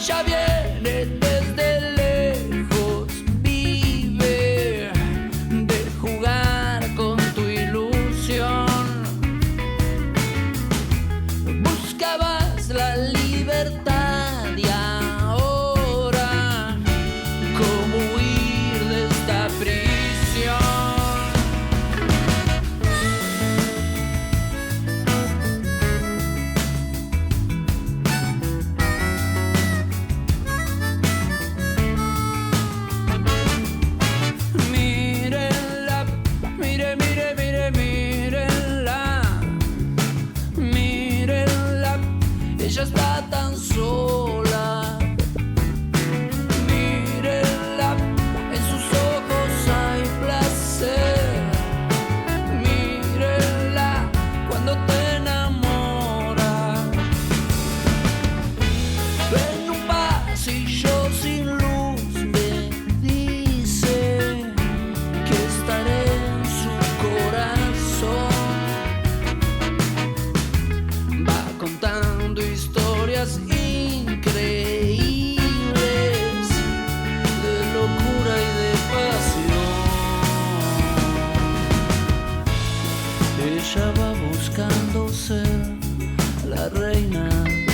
Ella viene desde lejos, vive de jugar con tu ilusión. Buscabas la libertad y ahora cómo huir de esta prisión. Mírenla, mire, mire, mire, mírenla, mírenla, ella está tan sola. Mírenla, en sus ojos hay placer. Mírenla cuando te enamoras. En un pasillo sin luz me dice que estaré en su corazón. Va contando historias increíbles de locura y de pasión. Ella va buscando ser la reina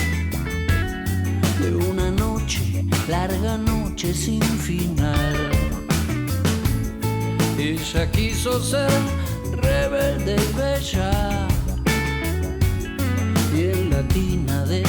de una noche, larga noche sin final. Ella quiso ser rebelde y bella, y en la tina de